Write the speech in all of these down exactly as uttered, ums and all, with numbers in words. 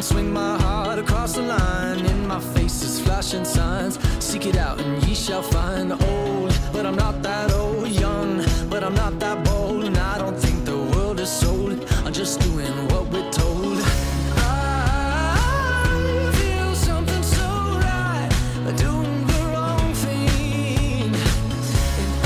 swing my heart across the line. In my face is flashing signs. Seek it out and ye shall find. Old, but I'm not that old. Young, but I'm not that bold. And I don't think the world is sold. I'm just doing what we're told. I feel something so right, doing the wrong thing. And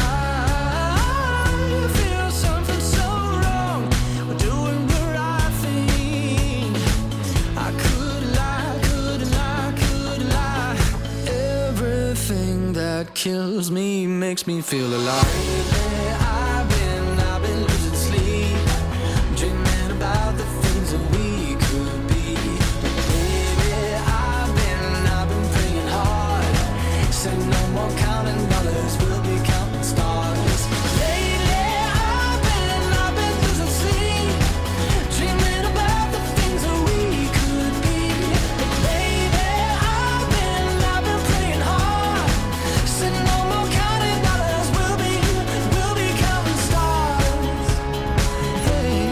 I feel something so wrong, doing the right thing. I could lie, could lie, could lie. Everything that kills me makes me feel alive. I've been, I've been losing sleep, dreaming about the things that we could be. Baby, I've been, I've been praying hard. Said no more counting dollars, we'll be counting stars. Lately, I've been, I've been losing sleep, dreaming about the things that we could be. Baby, I've been, I've been praying hard. Said no more counting dollars, we'll be, we'll be counting stars. Hey.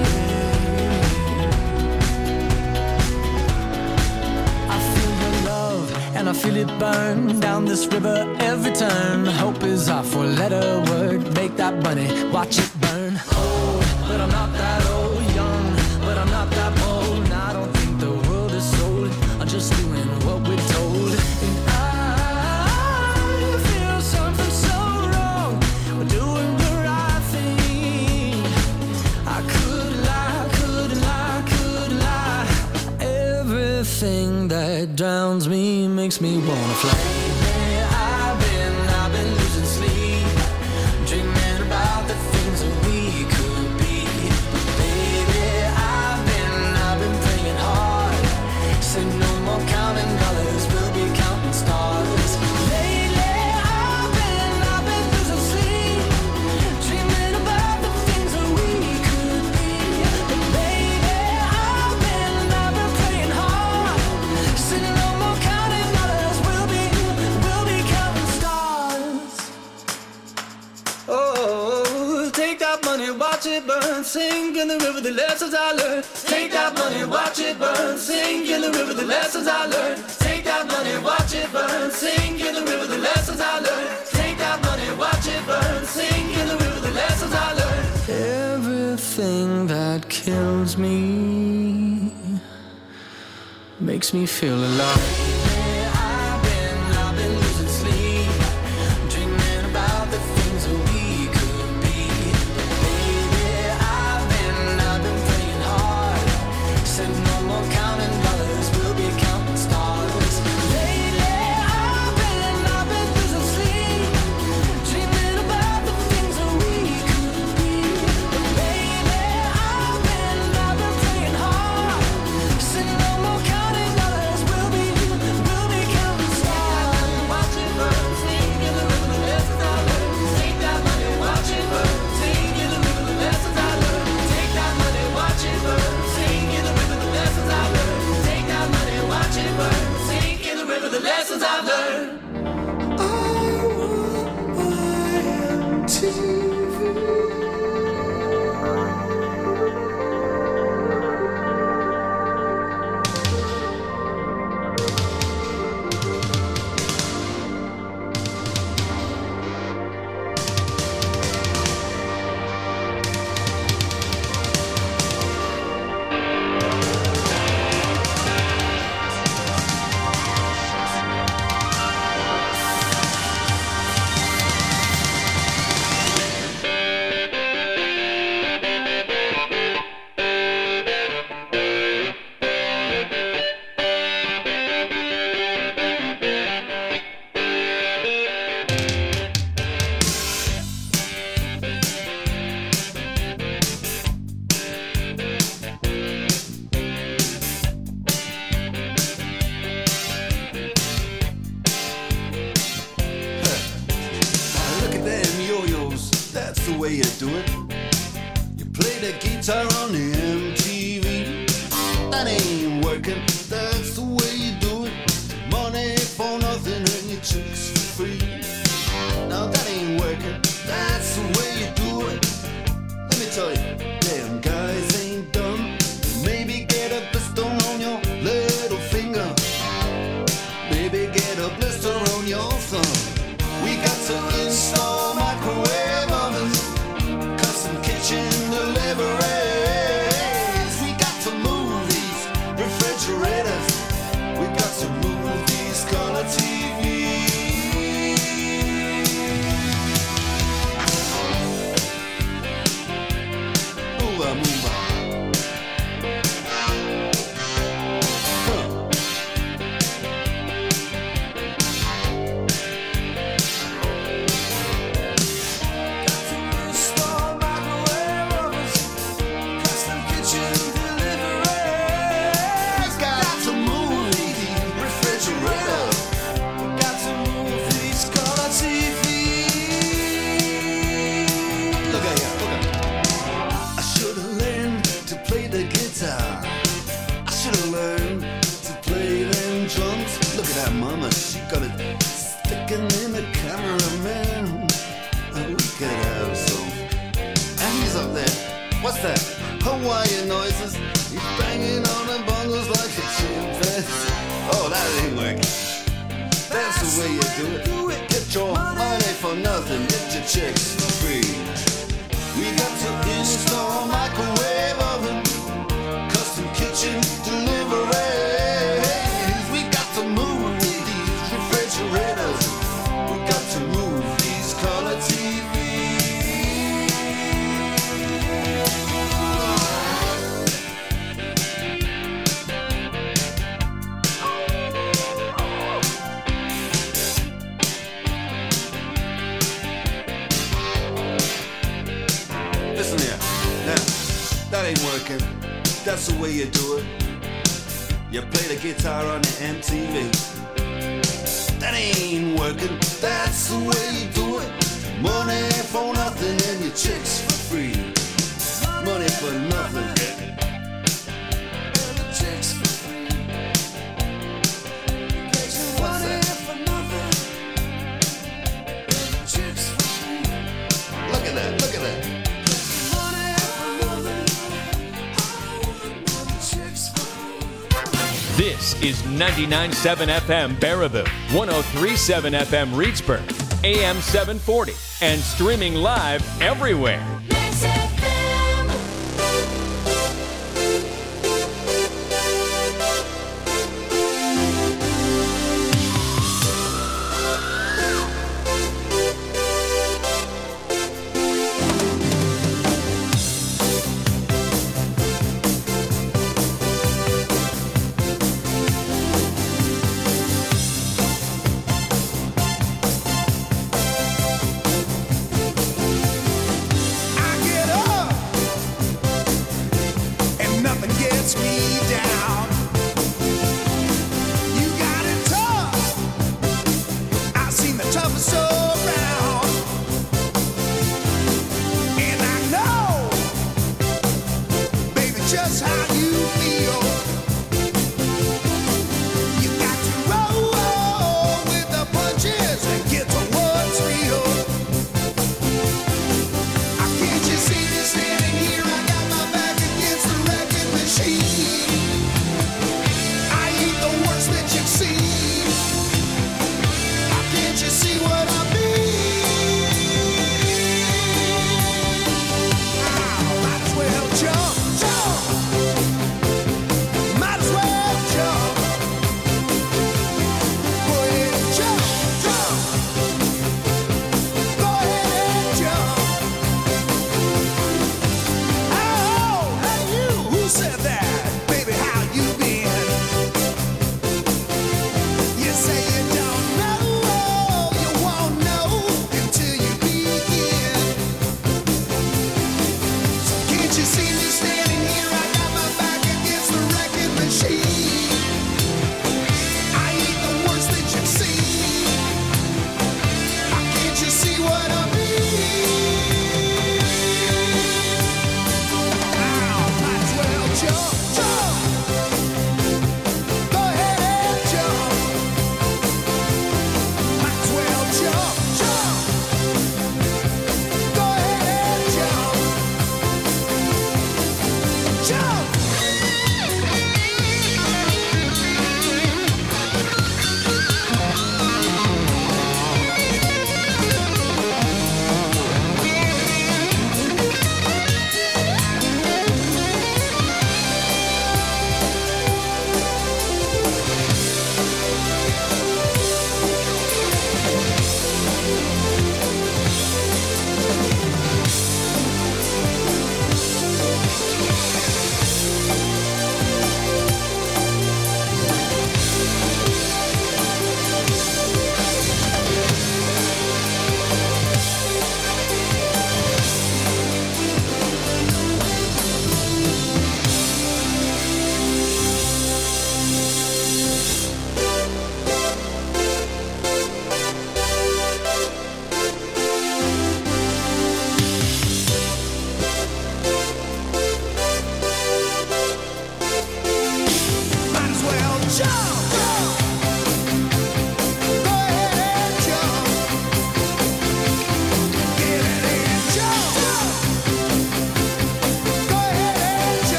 I feel your love and I feel it burn down this river every turn. Hope is our four-letter word. Make that money, watch it burn. Old, but I'm not that old. Young, but I'm not that bold. And I don't think the world is sold. I'm just doing what we're told. And I feel something so wrong. We're doing the right thing. I could lie, could lie, could lie. Everything that drowns me makes me wanna fly. I've been, I've been losing sleep, dreaming about the things that we could be. Baby, I've been, I've been praying hard. Said no more counting dollars, we'll be counting stars. Lately, I've been, I've been losing sleep, dreaming about the things that we could be. Baby, I've been, I've been praying hard. Said no more counting dollars, we'll be, we'll be counting stars. Oh, take that money, watch it burn, sink in the river, the lessons I learned. Take that money, watch it burn, sink in the river, the lessons I learned. Take that money, watch it burn, sink in the river, the lessons I learned. Take that money, watch it burn, sink in the river, the lessons I learned. Everything that kills me makes me feel alive. I've been, I've been losing sleep, dreaming about the things that we could be. Baby, I've been, I've been praying hard. Said no more counting dollars, we'll be counting stars. Lately, I've been, I've been losing sleep, dreaming about the things that we could be. Baby, I've been, I've been praying hard. Said no more counting dollars, we'll be, we'll be counting stars. Watch it burn, sing in the river, the lessons I learned. Take that money, watch it burn, sing in the river, the lessons I learned. Take that money, watch it burn, sing in the river, the lessons I learned. Take that money, watch it burn, sing in the river, the lessons I've learned. way you do it. You play the guitar on the M T V. That ain't working, that's the way you do it. Money for nothing and your chicks for free. Now that ain't working, that's the way you do it. Let me tell you, damn guys ain't dumb. Maybe get a pistol on your leg What's that? Hawaiian noises. He's banging on the bongos like a chimpanzee. Oh, that ain't working. That's the way you do it. Get your money for nothing. Get your chicks for free. We got to install microwave oven, custom kitchen deliveries. We got to move these refrigerators. We got to move these color T Vs. Listen here, now, that ain't working. That's the way you do it. You play the guitar on the M T V. That ain't working. That's the way you do it. Money for nothing and your chicks for free. Money for nothing. And the chicks for free. What's that? Look at that, look at that. This is ninety-nine point seven F M Baraboo, one oh three point seven F M Reedsburg, A M seven forty, and streaming live everywhere.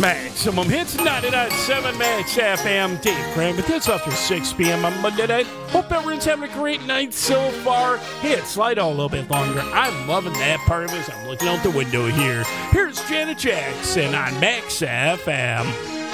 Maximum Hits, ninety-nine point seven Max F M. Dave Graham, but that's after six p.m. on Monday night. Hope everyone's having a great night so far. Hey, it slide on a little bit longer. I'm loving that part of it. I'm looking out the window here. Here's Janet Jackson on Max F M.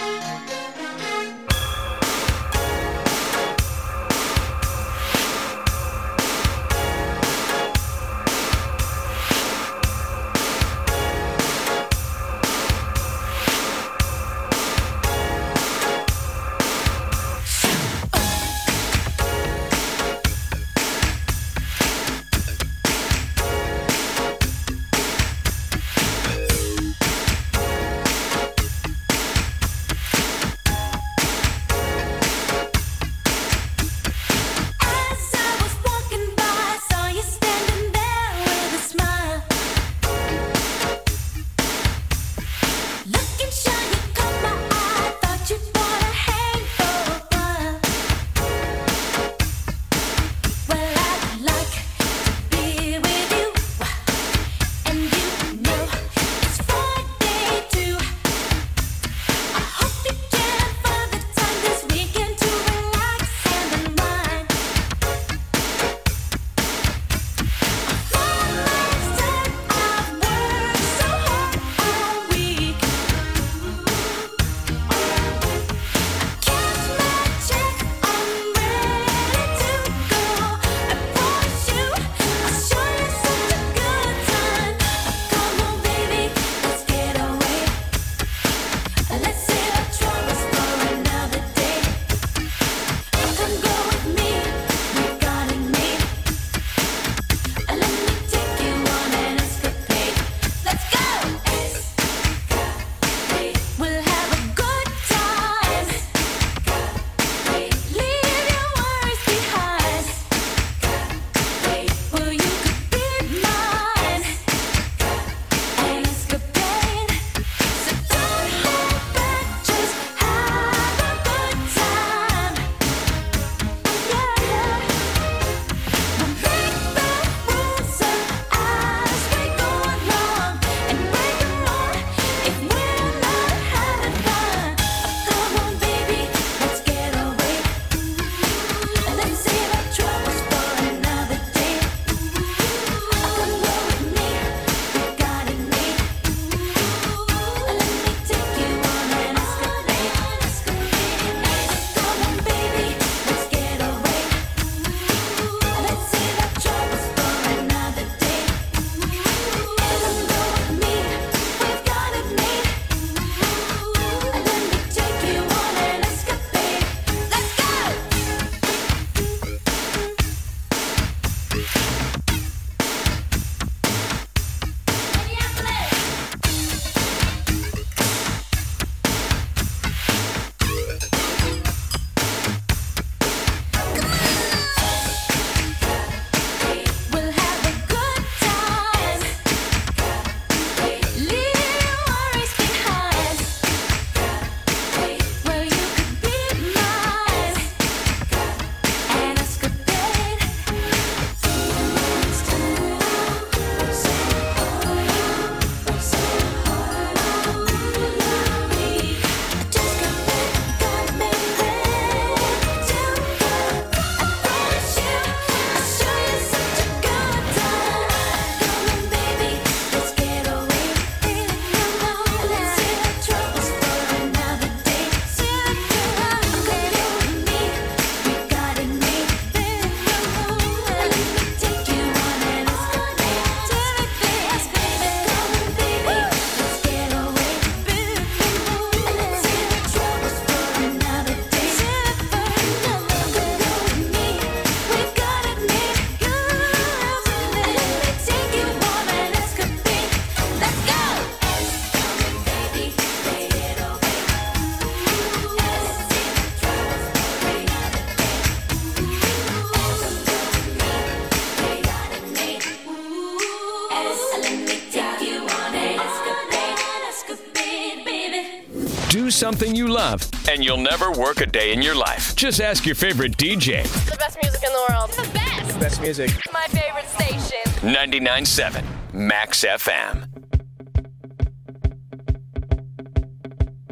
Do something you love, and you'll never work a day in your life. Just ask your favorite D J. The best music in the world. The best. The best music. My favorite station. ninety-nine point seven Max F M.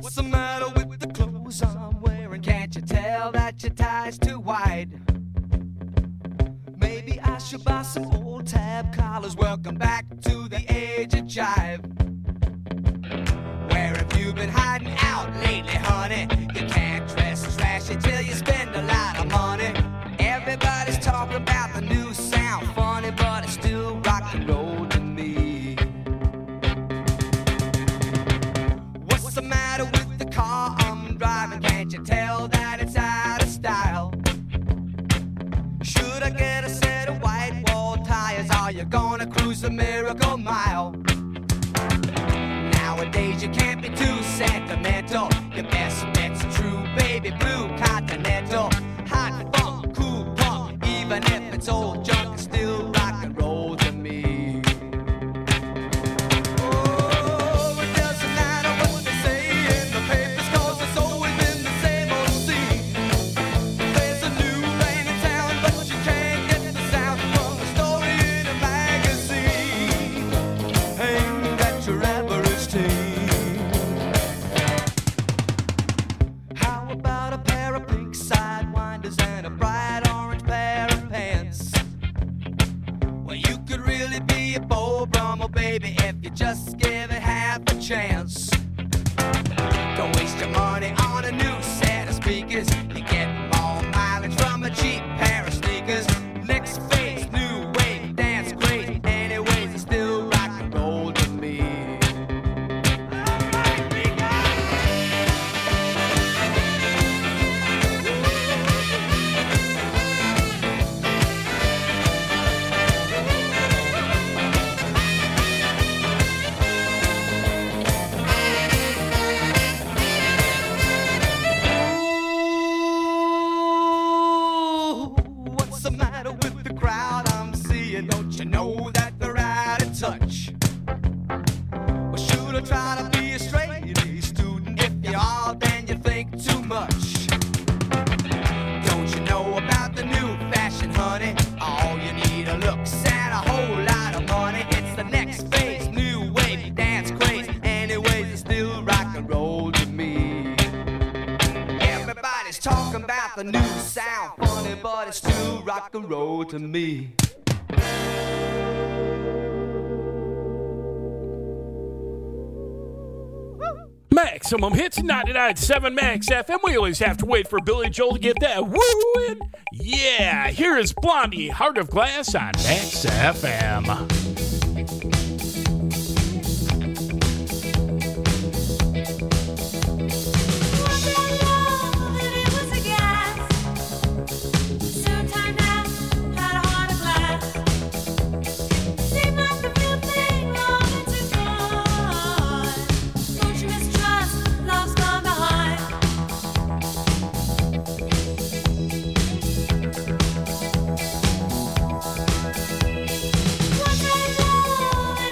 What's the matter with the clothes I'm wearing? Can't you tell that your tie's too wide? Maybe I should buy some old tab collars. Welcome back to the age of jive. Where have you been hiding out lately, honey? You can't dress as flashy till you spend a lot of money. Everybody's talking about the new sound, funny, but it's still rock and roll to me. What's the matter with the car I'm driving? Can't you tell that it's out of style? Should I get a set of white wall tires? Are you gonna cruise the Miracle Mile? Nowadays you can't be too sentimental. Your best bet's a true baby blue Continental. Hot funk, cool punk, even if it's old junk, it's still rock and roll to me. Oh, it doesn't matter what they say in the papers, 'cause it's always been the same old scene. There's a new rain in town, but you can't get the sound from a story in a magazine. Ain't that your average teen? How about a pair of pink sidewinders and a bright orange pair of pants? Well, you could really be a Beau Brummel, baby, if you just give it half a chance. Don't waste your money on a new set of speakers. You get more mileage from a cheap pair of sneakers. Next phase, new wave, dance crazy. Anyways, it's still rock and roll to me. Alright, big guy. Ooh, what's the matter with the crowd I'm seeing? Don't you know that they're out of touch? Well, should I try to be a straight-A student? If you are, then you think too much. Don't you know about the new fashion, honey? All you need are looks and a whole lot of money. It's the next phase, new wave, dance craze. Anyways, it's still rock and roll to me. Everybody's talking about the new sound, funny, but it's still rock and roll to me. Maximum Hits ninety-nine point seven Max F M. We always have to wait for Billy Joel to get that woo in. Yeah, here is Blondie, Heart of Glass on Max F M. What I know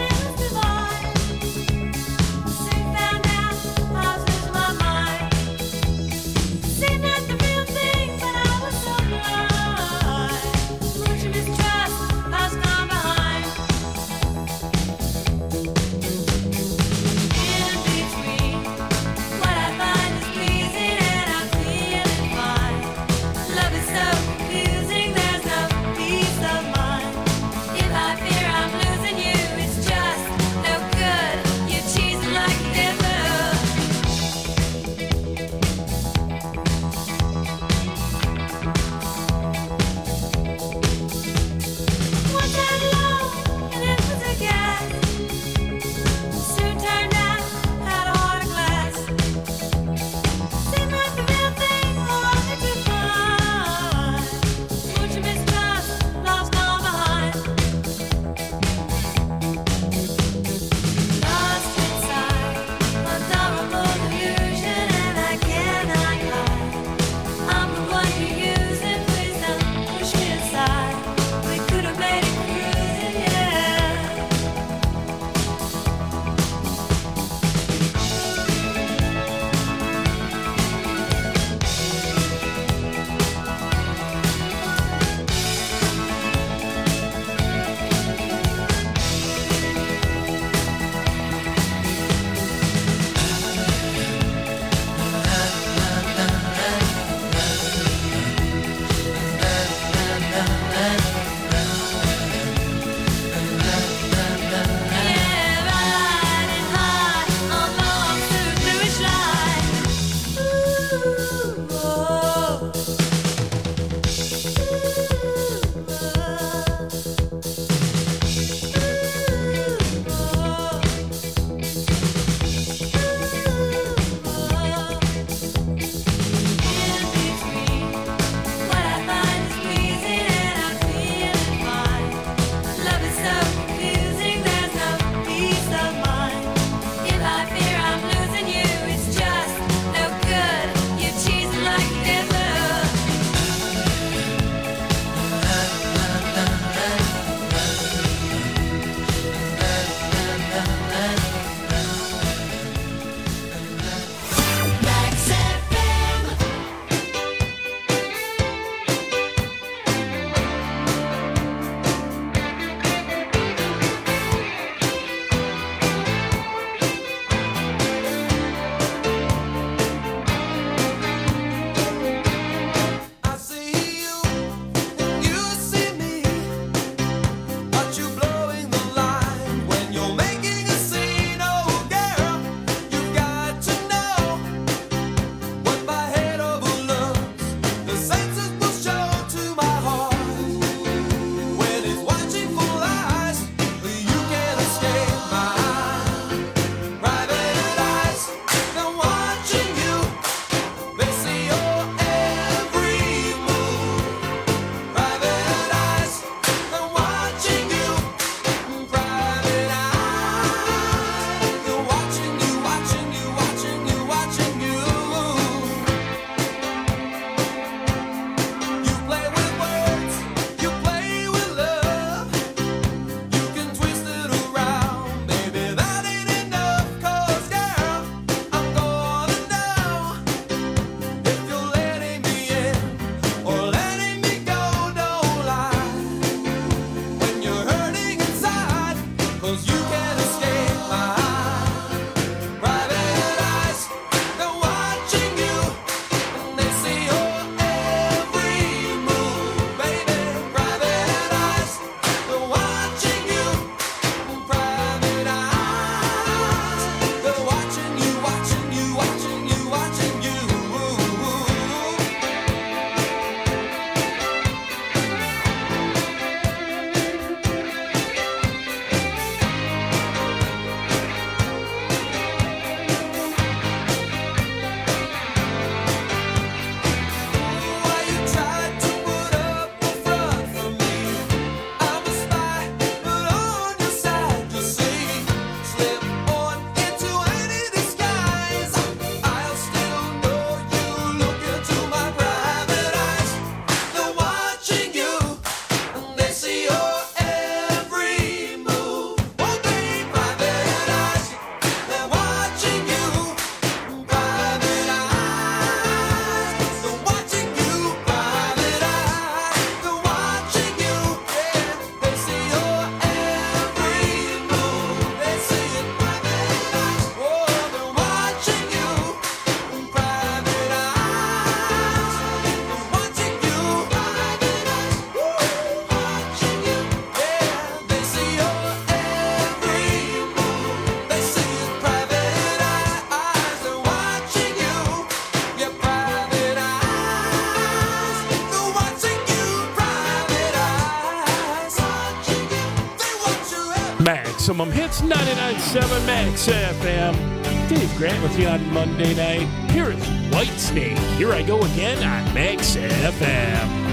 Maximum Hits ninety-nine point seven Max F M. Dave Grant with you on Monday night. Here is Whitesnake. Here I go again on Max F M.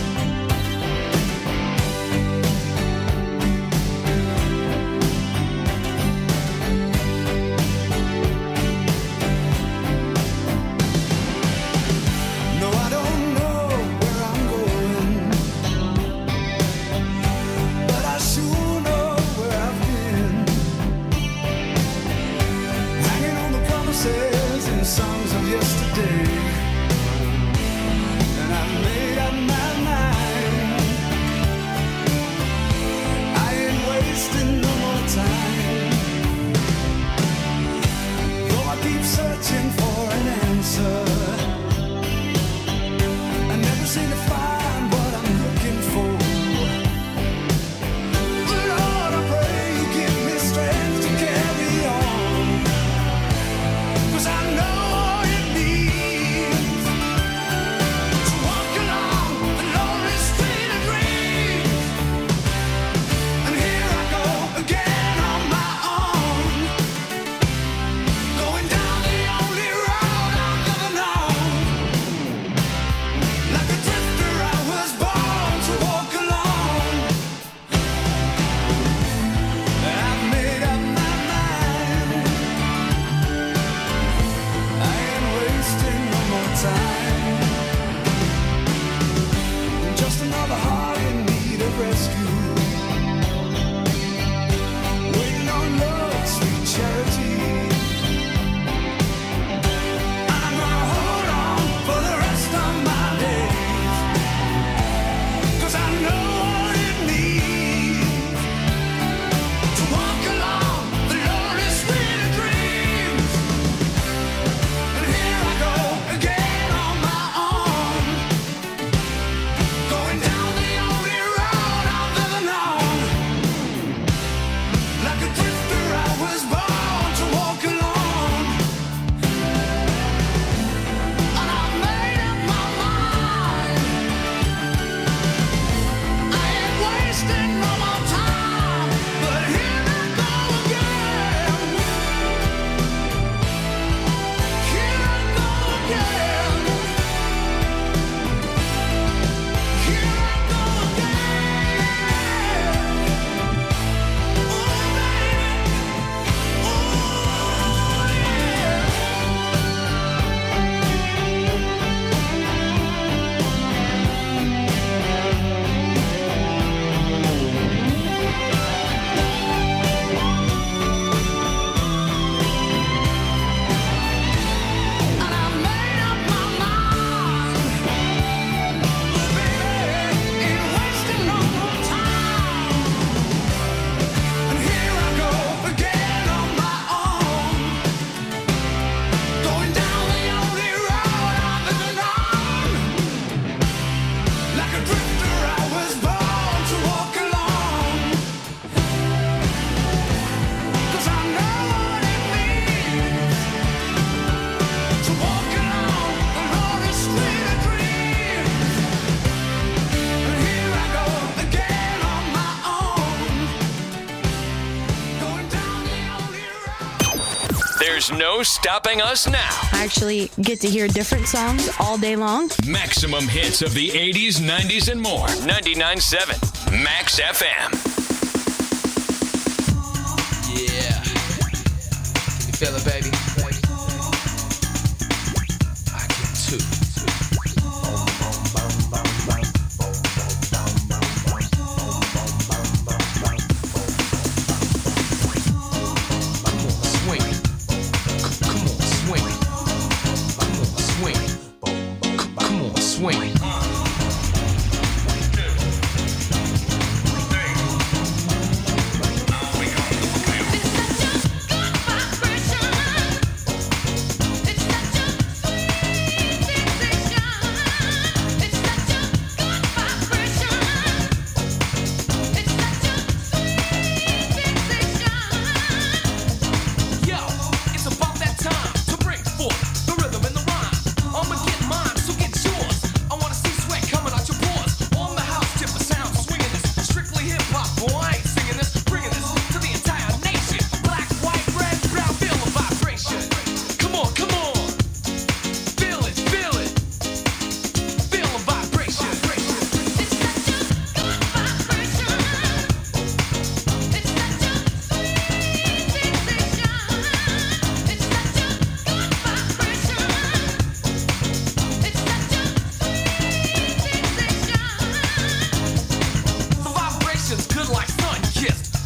Songs of yesterday, and I made up my mind. There's no stopping us now. I actually get to hear different songs all day long. Maximum hits of the eighties, nineties, and more. ninety-nine point seven Max F M. Yeah. Can you feel it, baby? I can too. Swing.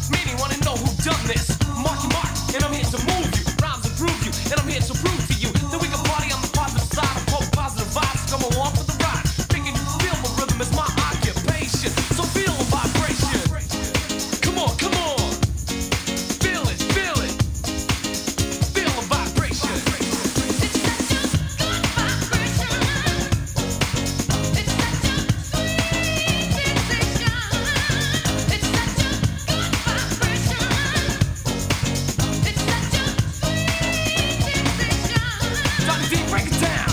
Many wanna know who done this. Marky Mark, and I'm here to move you. Rhymes improve you, and I'm here to prove to you that we can party on the positive side of hope, positive vibes. Come along for the ride. Thinking you feel my rhythm is my occupation. So feel the vibration. Come on, come on. Feel it, feel it. Feel the vibration. It's such a good vibration. It's such a sweet sensation. It's such a good vibration. It's such a sweet sensation. Johnny D, break it down.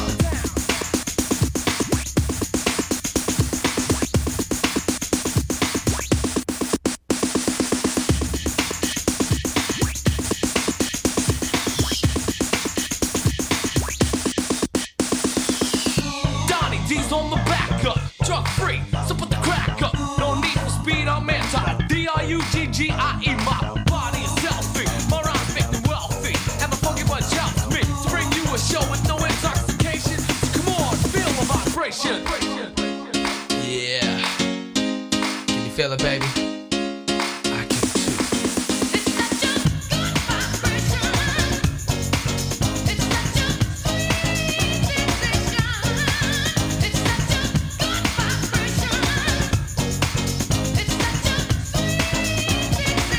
Donnie D's on the back up, drug free, so put the crack up. No need for speed, I'm anti. D R U G G I E, my body is healthy. My rhymes make me wealthy, and the funky bunch helps me to bring you a show with no intoxication. So come on, feel the vibration. Yeah. Can you feel it, baby? I can too. It's such a good vibration. It's such a sweet sensation. It's such a good vibration. It's such a sweet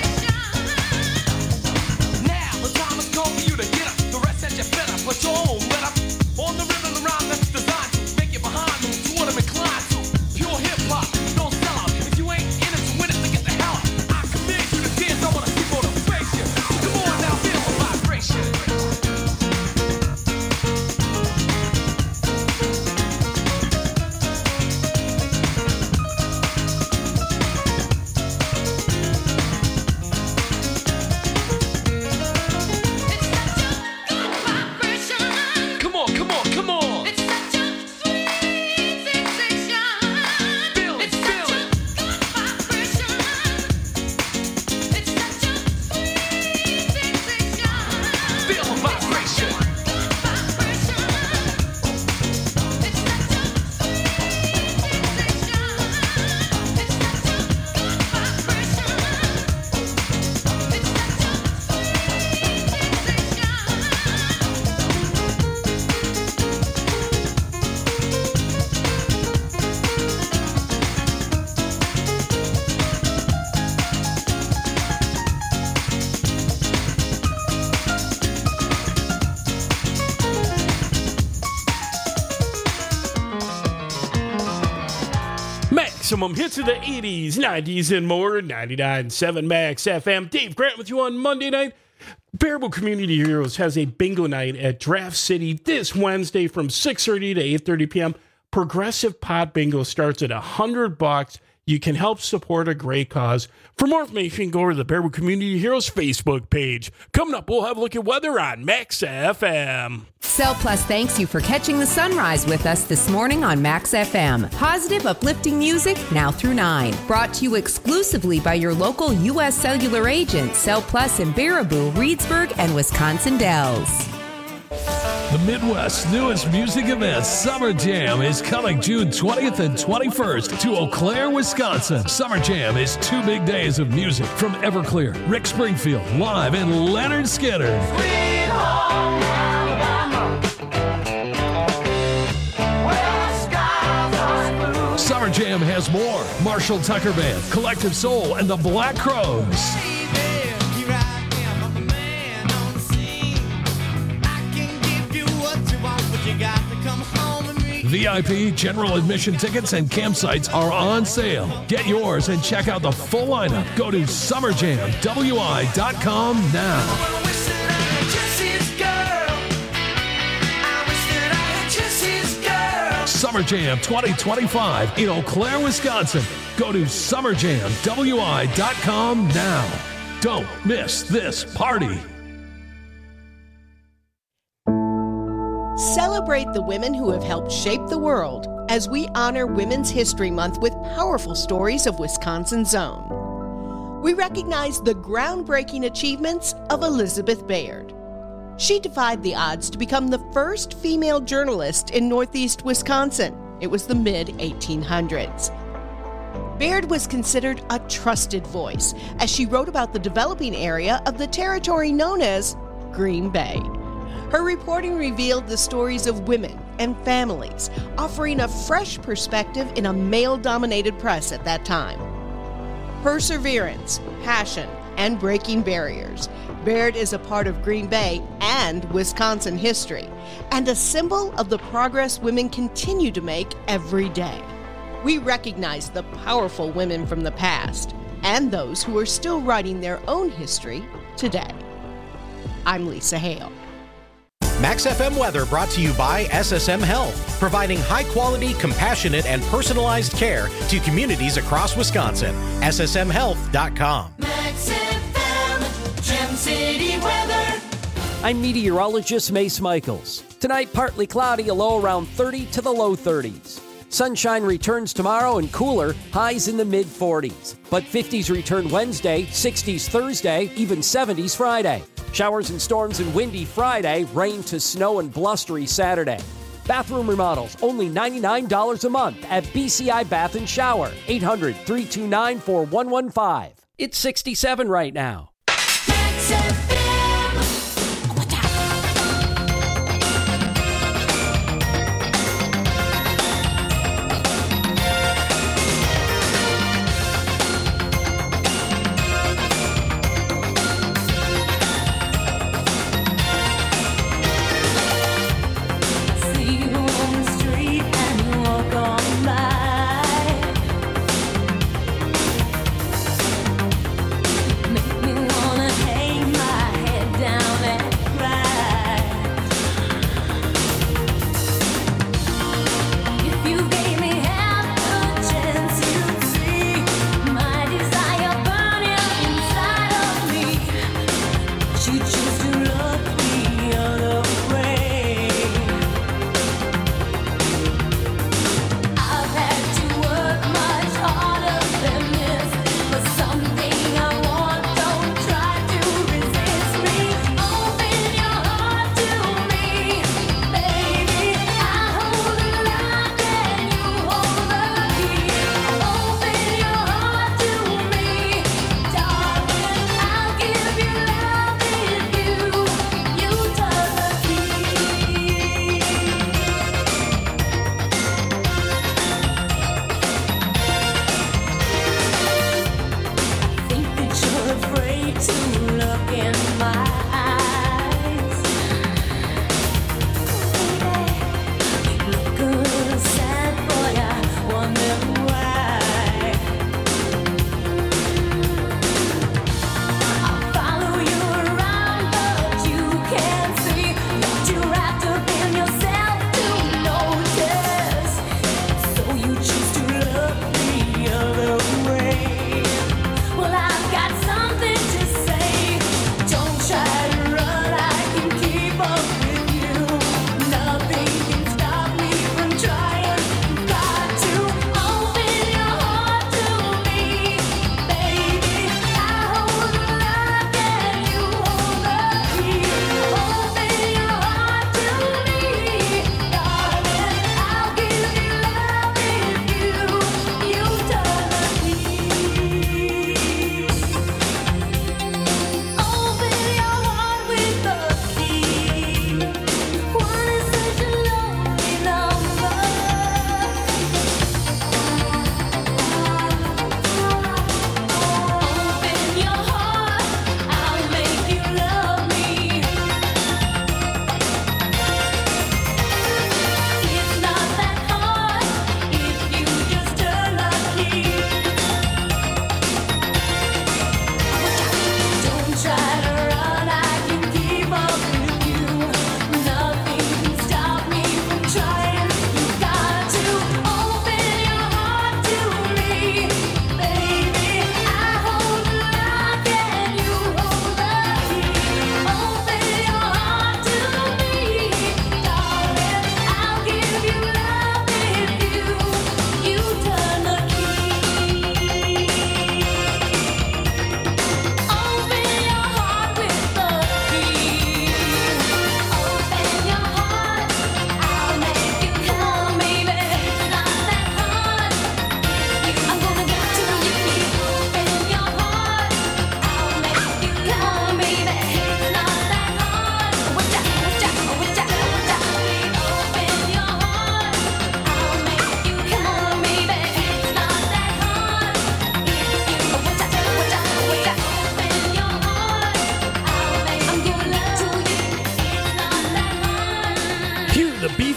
sensation. Now the time has come for you to get up. The rest that you better put your own let up. On the rhythm, the rhyme that's designed to make you behind who you want to inclined to. Pure hip hop, don't sell out. If you ain't in it to win it, then get the hell out. I command you to dance. I want to see motivation. So come on now, feel the vibration. It's such a good vibration. Come on, come on, come on. It's such a sweet sensation. Feel it, feel it. Good vibration. It's such a sweet sensation. Feel the vibration. Good vibration. It's such a sweet sensation. It's such a good vibration. It's such a Maximum hits of the eighties, nineties, and more. ninety-nine point seven Max F M. Dave Grant with you on Monday night. Bearable Community Heroes has a bingo night at Draft City this Wednesday from six thirty to eight thirty p.m. Progressive Pot Bingo starts at one hundred bucks. You can help support a great cause. For more information, go over to the Bearable Community Heroes Facebook page. Coming up, we'll have a look at weather on Max F M. Cell Plus thanks you for catching the sunrise with us this morning on Max F M. Positive, uplifting music now through nine. Brought to you exclusively by your local U S Cellular agent, Cell Plus in Baraboo, Reedsburg, and Wisconsin Dells. The Midwest's newest music event, Summer Jam, is coming June twentieth and twenty-first to Eau Claire, Wisconsin. Summer Jam is two big days of music from Everclear, Rick Springfield, live, and Leonard Skinner. Sweet home Alabama, where the skies are blue. Summer Jam has more. Marshall Tucker Band, Collective Soul, and the Black Crows. V I P, general admission tickets, and campsites are on sale. Get yours and check out the full lineup. Go to summer jam w i dot com now. Summer Jam twenty twenty-five in Eau Claire, Wisconsin. Go to summer jam w i dot com now. Don't miss this party. Celebrate the women who have helped shape the world as we honor Women's History Month with powerful stories of Wisconsin's own. We recognize the groundbreaking achievements of Elizabeth Bayard. She defied the odds to become the first female journalist in Northeast Wisconsin. It was the mid eighteen hundreds. Baird was considered a trusted voice as she wrote about the developing area of the territory known as Green Bay. Her reporting revealed the stories of women and families, offering a fresh perspective in a male-dominated press at that time. Perseverance, passion, and breaking barriers. Baird is a part of Green Bay and Wisconsin history, and a symbol of the progress women continue to make every day. We recognize the powerful women from the past and those who are still writing their own history today. I'm Lisa Hale. Max F M weather brought to you by S S M Health, providing high-quality, compassionate, and personalized care to communities across Wisconsin. S S M health dot com. Max F M, Gem City weather. I'm meteorologist Mace Michaels. Tonight, partly cloudy, a low around thirty to the low thirties. Sunshine returns tomorrow and cooler, highs in the mid forties. But fifties return Wednesday, sixties Thursday, even seventies Friday. Showers and storms and windy Friday, rain to snow and blustery Saturday. Bathroom remodels, only ninety-nine dollars a month at B C I Bath and Shower. eight hundred, three two nine, four one one five. It's sixty-seven right now. Make me wanna hang my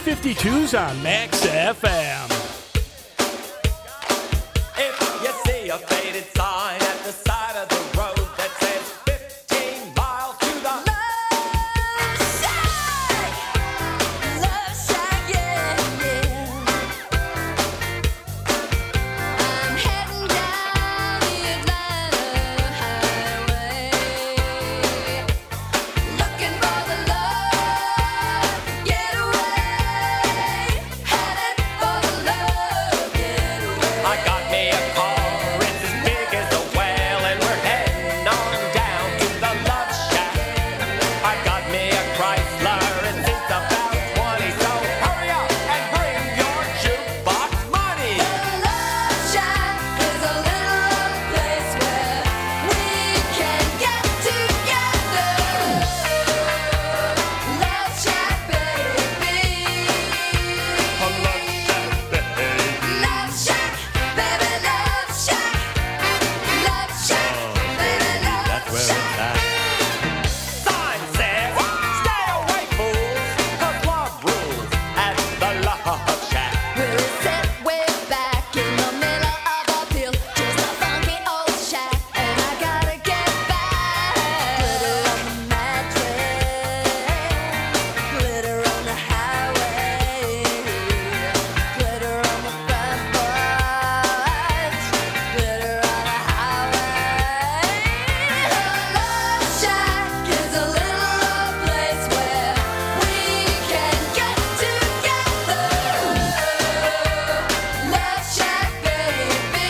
fifty-twos on Max F M. If you see a faded sign at the side of the road that says fifteen miles to the Love Shack, Love Shack, yeah, yeah. I'm heading down the Atlanta highway, looking for the love getaway, headed for the love getaway. I got me a car, it's as big as a whale, and we're heading on down to the Love Shack. I got me a Chrysler, and it's about twenty, so hurry up and bring your jukebox money. Love Shack is a little place where we can get together. Love Shack, baby. Love Shack, baby, Love Shack. Love Shack, baby, Love Shack. Sign says, stay away, fools, 'cause love rules at the Love Shack. We're set way back in the middle of a field, just a funky old shack, and I gotta get back. Glitter on the mattress, glitter on the highway, glitter on the front porch, glitter on the highway. Love Shack is a little place where we can get together. Love Shack, baby.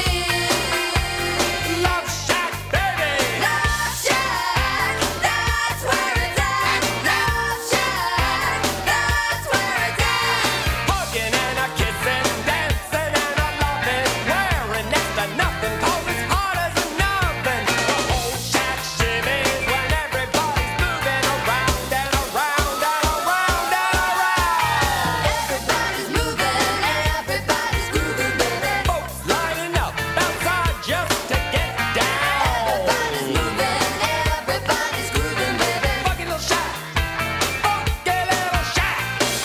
Love Shack, baby. Love Shack, that's where it's at. Love Shack, that's where it's at. Hugging and a kissing, dancing and a loving, wearing next to nothing, 'cause it's hot as an oven. The whole shack shimmies when everybody's moving around and around and around and around. Everybody's moving, everybody's grooving, baby. Folks lining up outside just to get down. Everybody's moving, everybody's grooving, baby. Funky little shack, funky little shack.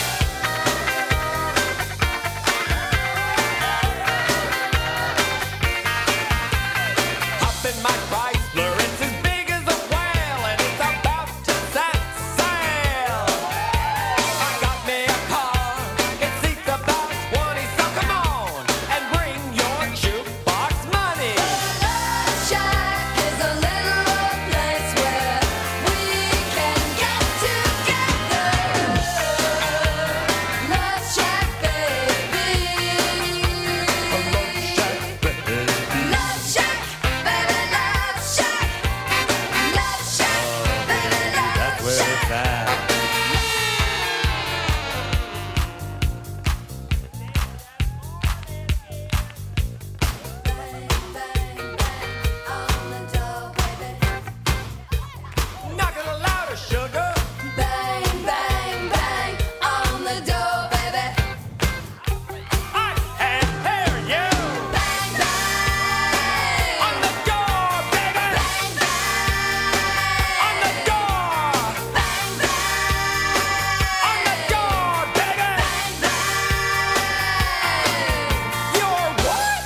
Up in my Chrysler, it's as big as a whale, and it's about to set sail. I got me a car, it seats about twenty, so come on and bring your jukebox money. Love Shack is a little place where we can get together. Love Shack, baby. Love Shack, baby, Love Shack. Love Shack, baby, Love Shack. Knock it louder, sugar. Bang, bang, bang on the door, baby. I can't hear you. Bang, bang On the door, baby. bang, bang On the door. bang, bang On the door, baby. You're what?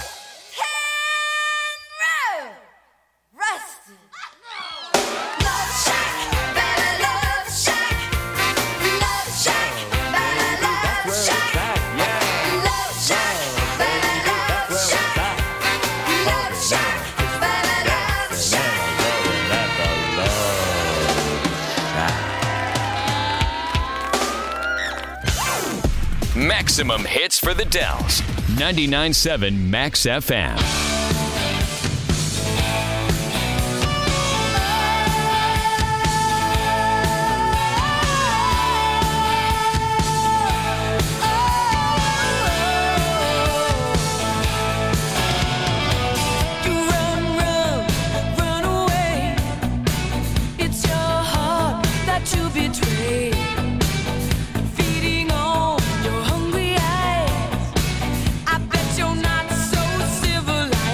Row, rusted. Love Shack, baby, Love Shack. Love Shack, baby, Love Shack. Love Shack, baby, Love Shack. Love Shack, baby, Love Shack. Maximum hits for the Dells. ninety-nine point seven Max F M. Run, run, run away. It's your heart that you betray. Feeding on your hungry eyes. I bet you're not so civilized.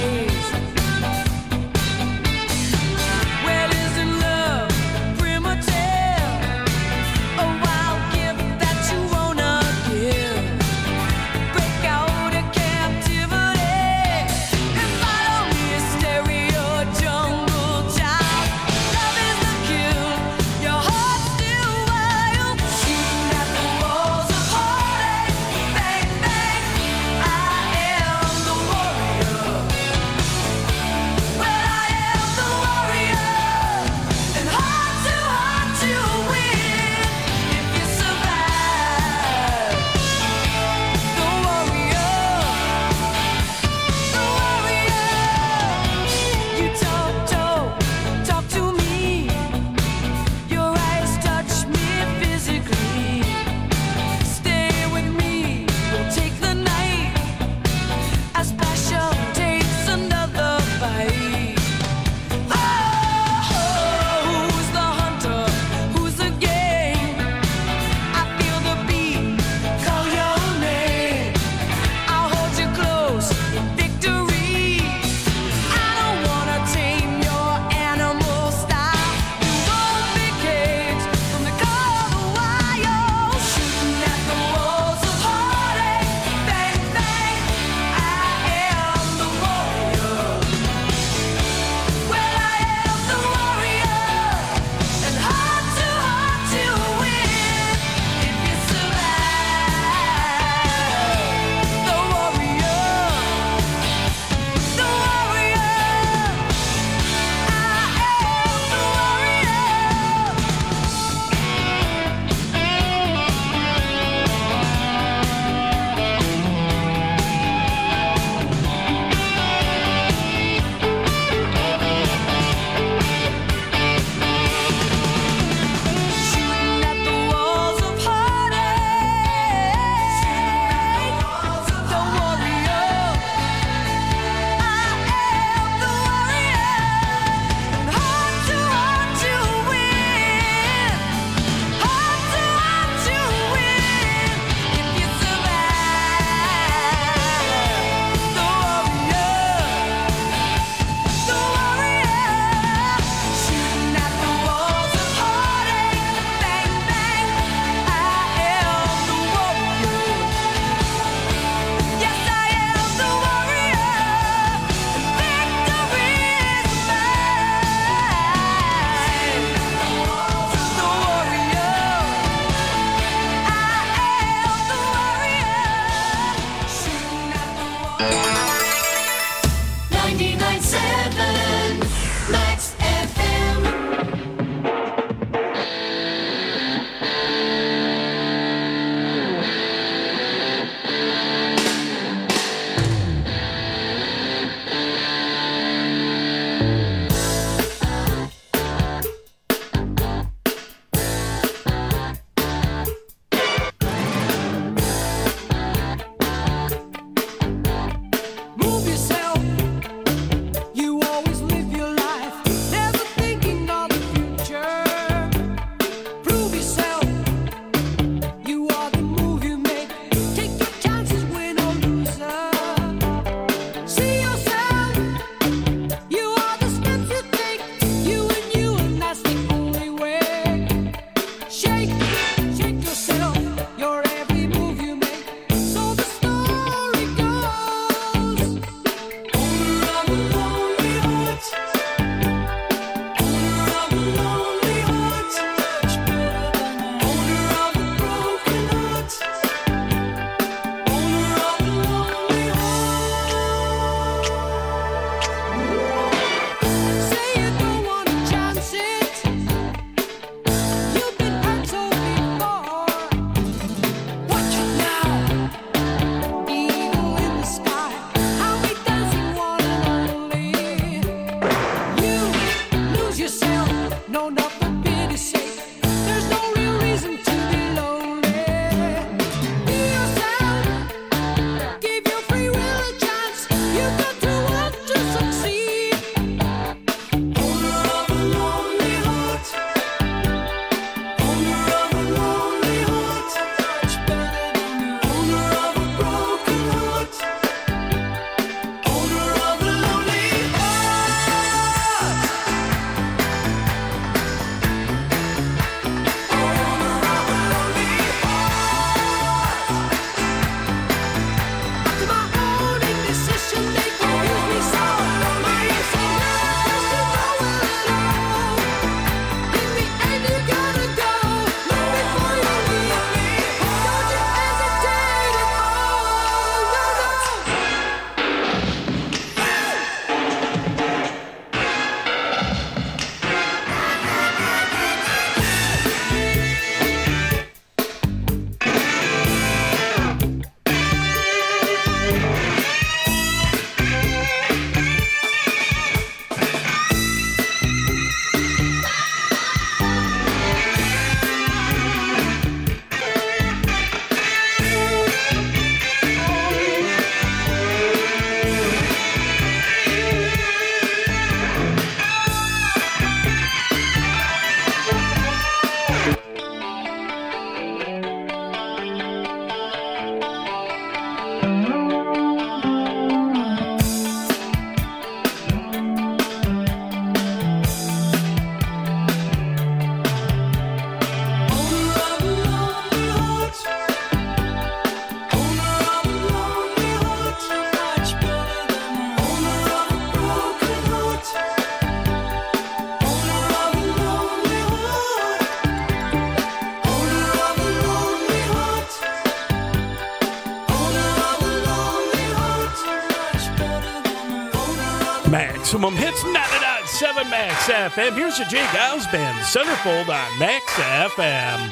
Maximum Hits ninety-nine point seven Max F M. Here's the Jay Giles Band, Centerfold on Max F M.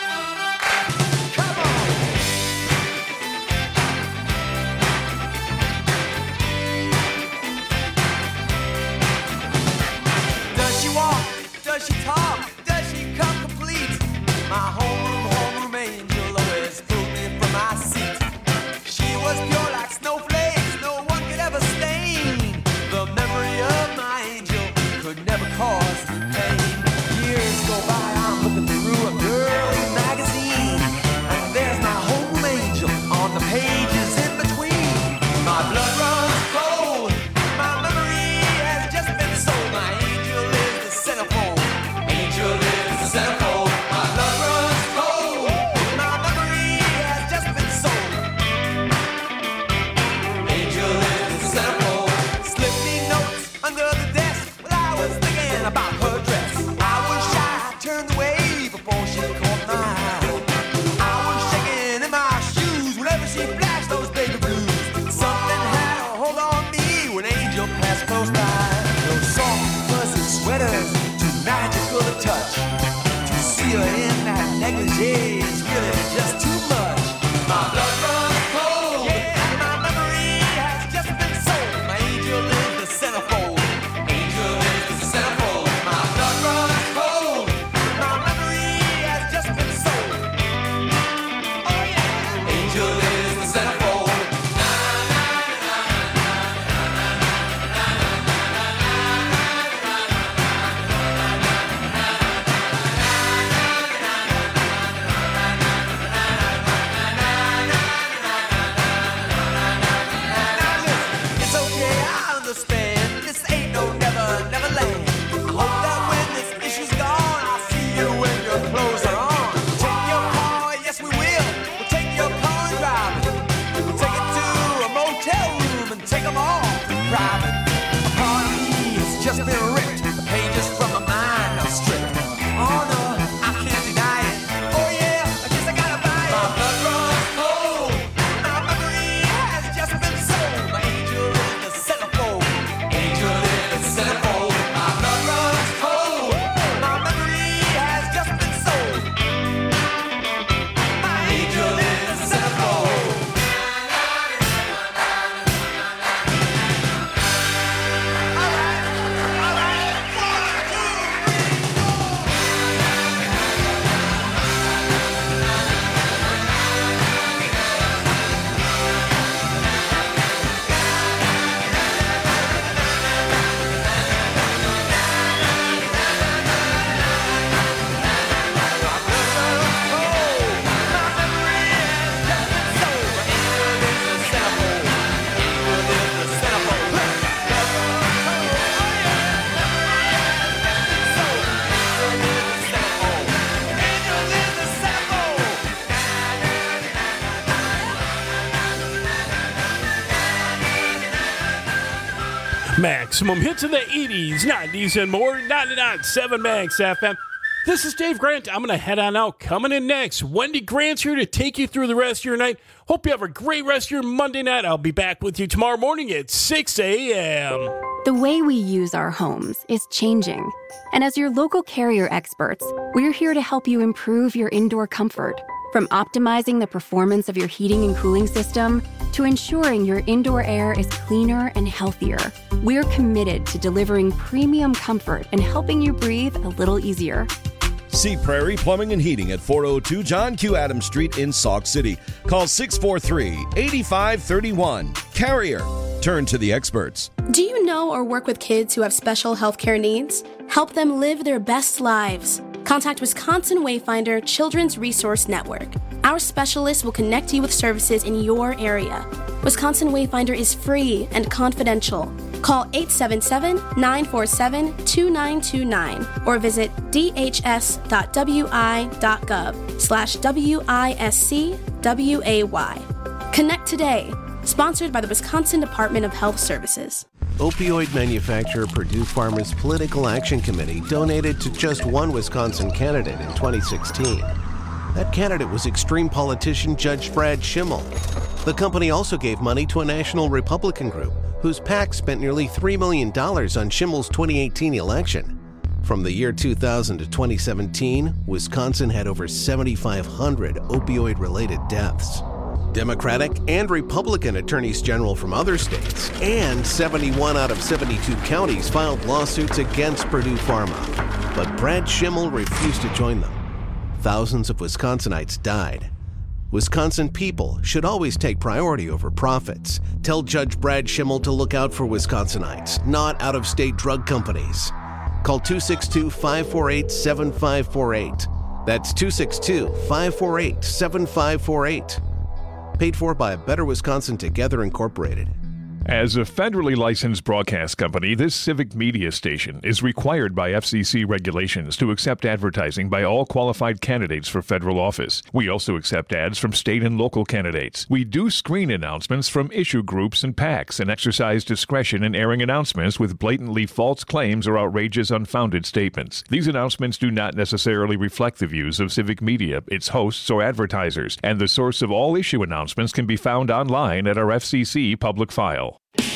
Does she walk? Does she talk? Does she come complete? My homeroom, homeroom angel always pulled me from my seat. She was pure like snowflakes, no one could ever stain. The memory of my angel could never cause me pain. Years go by, I'm looking through a girly magazine, and there's my homeroom angel on the pages in between. My blood runs cold, my memory has just been sold. My angel is the centerfold, angel is the centerfold. My blood runs cold, my memory has just been sold. Angel is the centerfold. Slip me notes under the desk while I was thinking about her dress. I was shy, I turned away before she caught my eye. I was shaking in my shoes whenever she flashed those baby blues. Something had a hold on me when Angel passed close by. Those soft fuzzy sweaters, too magical to touch. To see her in that negligee is really just too much. My blood runs cold, yeah, my memory has just been sold. My angel is the centerfold, angel is the centerfold. My blood runs cold, my memory has just been sold. Oh yeah, angel is the centerfold. Maximum hits of the eighties, nineties, and more. ninety-nine point seven Max F M. This is Dave Grant. I'm going to head on out. Coming in next, Wendy Grant's here to take you through the rest of your night. Hope you have a great rest of your Monday night. I'll be back with you tomorrow morning at six a.m. The way we use our homes is changing. And as your local Carrier experts, we're here to help you improve your indoor comfort. From optimizing the performance of your heating and cooling system to ensuring your indoor air is cleaner and healthier, we're committed to delivering premium comfort and helping you breathe a little easier. See Prairie Plumbing and Heating at four oh two John Q. Adams Street in Sauk City. Call six four three, eight five three one. Carrier. Turn to the experts. Do you know or work with kids who have special healthcare needs? Help them live their best lives. Contact Wisconsin Wayfinder Children's Resource Network. Our specialists will connect you with services in your area. Wisconsin Wayfinder is free and confidential. Call eight seven seven, nine four seven, two nine two nine or visit d h s dot w i dot gov slash W I S C W A Y. Connect today. Sponsored by the Wisconsin Department of Health Services. Opioid manufacturer Purdue Pharma's Political Action Committee donated to just one Wisconsin candidate in twenty sixteen. That candidate was extreme politician Judge Brad Schimmel. The company also gave money to a national Republican group whose PAC spent nearly three million dollars on Schimmel's twenty eighteen election. From the year two thousand to twenty seventeen, Wisconsin had over seventy-five hundred opioid-related deaths. Democratic and Republican attorneys general from other states and seventy-one out of seventy-two counties filed lawsuits against Purdue Pharma. But Brad Schimmel refused to join them. Thousands of Wisconsinites died. Wisconsin people should always take priority over profits. Tell Judge Brad Schimmel to look out for Wisconsinites, not out-of-state drug companies. Call two six two, five four eight, seven five four eight. That's two six two, five four eight, seven five four eight. Paid for by Better Wisconsin Together Incorporated. As a federally licensed broadcast company, this civic media station is required by F C C regulations to accept advertising by all qualified candidates for federal office. We also accept ads from state and local candidates. We do screen announcements from issue groups and PACs and exercise discretion in airing announcements with blatantly false claims or outrageous, unfounded statements. These announcements do not necessarily reflect the views of civic media, its hosts, or advertisers, and the source of all issue announcements can be found online at our F C C public file.